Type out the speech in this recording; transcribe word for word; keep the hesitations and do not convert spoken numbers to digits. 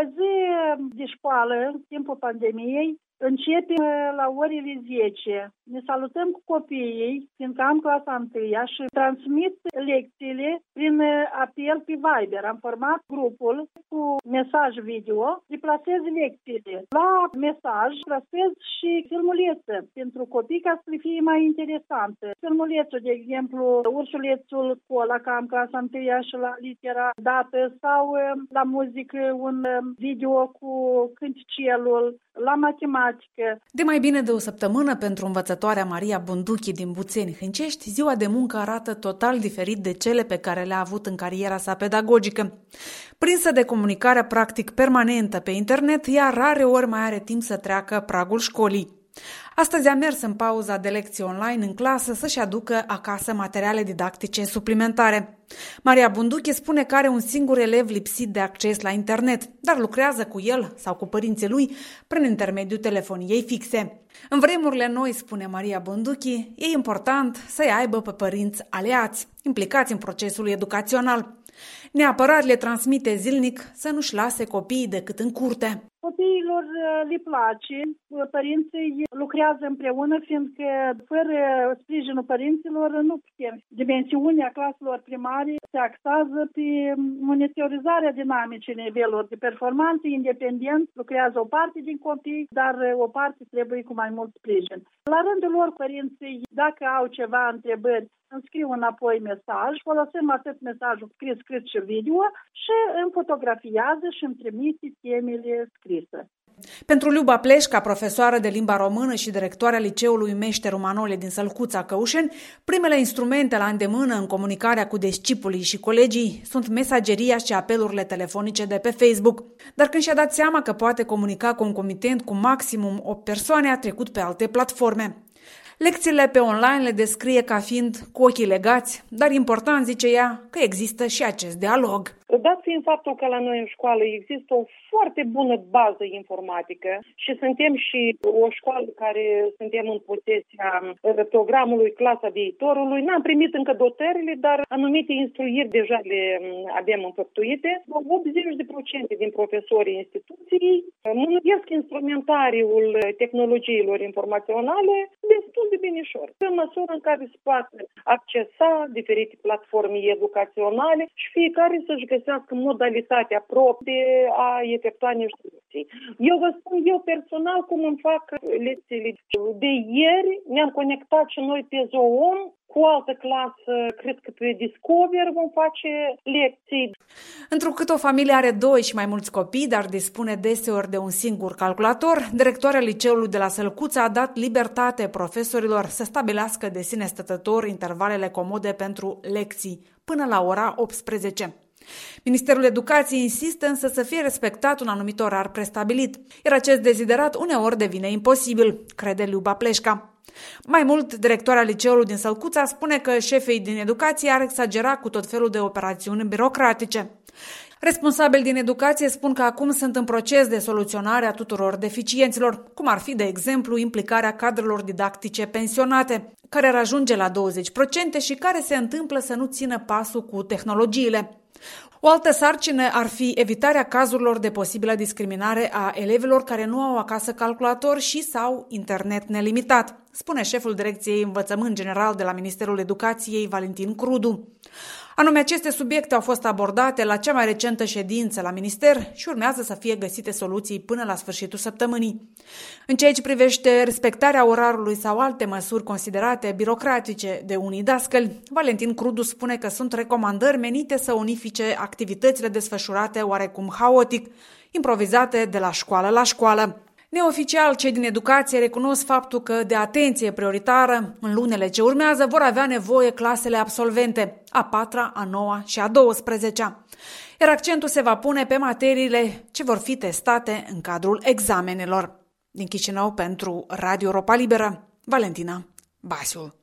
zi de școală, în timpul pandemiei, începe la orele zece. Ne salutăm cu copiii, fiindcă am clasa întâia și transmit lecțiile prin apel pe Viber. Am format grupul cu mesaj video, deplasez lecțiile. La mesaj plasez și filmulețe pentru copii ca să le fie mai interesante. Filmulețul, de exemplu, ursulețul Cola, ca am clasa întâia și la litera dată, sau la muzică un video cu cânticelul, la matematică. De mai bine de o săptămână, pentru învățătoarea Maria Bunduchi din Buțeni, Hâncești, ziua de muncă arată total diferit de cele pe care le-a avut în cariera sa pedagogică. Prinsă de comunicarea practic permanentă pe internet, ea rare ori mai are timp să treacă pragul școlii. Astăzi a mers în pauza de lecții online în clasă să-și aducă acasă materiale didactice suplimentare. Maria Bunduchi spune că are un singur elev lipsit de acces la internet, dar lucrează cu el sau cu părinții lui prin intermediul telefoniei fixe. În vremurile noi, spune Maria Bunduchi, e important să-i aibă pe părinți aliați, implicați în procesul educațional. Neapărat le transmite zilnic să nu-și lase copiii decât în curte. Copiilor le place, părinții lucrează împreună, fiindcă fără sprijinul părinților nu putem. Dimensiunea claselor primare se axează pe monitorizarea dinamicii nivelor de performanță, independent, lucrează o parte din copii, dar o parte trebuie cu mai mult sprijin. La rândul lor, părinții, dacă au ceva întrebări, îmi scriu înapoi mesaj, folosim atât mesajul scris, scris și video și îmi fotografiază și îmi trimite temele scrise. Pentru Liuba Pleșca, profesoară de limba română și directoarea liceului Meșteru Manole din Sălcuța, Căușeni, primele instrumente la îndemână în comunicarea cu discipolii și colegii sunt mesageria și apelurile telefonice de pe Facebook. Dar când și-a dat seama că poate comunica concomitent cu maximum opt persoane, a trecut pe alte platforme. Lecțiile pe online le descrie ca fiind cu ochii legați, dar important, zice ea, că există și acest dialog. Dat fiind faptul că la noi în școală există o foarte bună bază informatică și suntem și o școală care suntem în posesia programului Clasa Viitorului, n-am primit încă dotările, dar anumite instruiri deja le avem înfăptuite. optzeci la sută din profesorii instituției mânuiesc instrumentariul tehnologiilor informaționale destul de binișor, în măsură în care se poate accesa diferite platforme educaționale și fiecare să-și găsească modalitatea proprie a efectua niște lecții. Eu vă spun eu personal cum îmi fac lecțiile. De ieri ne-am conectat și noi pe Zoom cu o altă clasă, cred că pe Discover vom face lecții. Întrucât o familie are doi și mai mulți copii, dar dispune deseori de un singur calculator, directoarea liceului de la Sălcuța a dat libertate profesorilor să stabilească de sine stătător intervalele comode pentru lecții, până la ora optsprezece. Ministerul Educației insistă însă să fie respectat un anumit orar prestabilit, iar acest deziderat uneori devine imposibil, crede Liuba Pleșca. Mai mult, directoarea liceului din Sălcuța spune că șefii din educație ar exagera cu tot felul de operațiuni birocratice. Responsabili din educație spun că acum sunt în proces de soluționare a tuturor deficienților, cum ar fi, de exemplu, implicarea cadrelor didactice pensionate, care ar ajunge la douăzeci la sută și care se întâmplă să nu țină pasul cu tehnologiile. O altă sarcină ar fi evitarea cazurilor de posibilă discriminare a elevilor care nu au acasă calculator și sau internet nelimitat, spune șeful Direcției Învățământ General de la Ministerul Educației, Valentin Crudu. Anume, aceste subiecte au fost abordate la cea mai recentă ședință la minister și urmează să fie găsite soluții până la sfârșitul săptămânii. În ceea ce privește respectarea orarului sau alte măsuri considerate birocratice de unii dascăli, Valentin Crudu spune că sunt recomandări menite să unifice activitățile desfășurate oarecum haotic, improvizate de la școală la școală. Neoficial, cei din educație recunosc faptul că de atenție prioritară în lunile ce urmează vor avea nevoie clasele absolvente, a patra, a noua și a douăsprezecea. Iar accentul se va pune pe materiile ce vor fi testate în cadrul examenelor. Din Chișinău pentru Radio Europa Liberă, Valentina Basiul.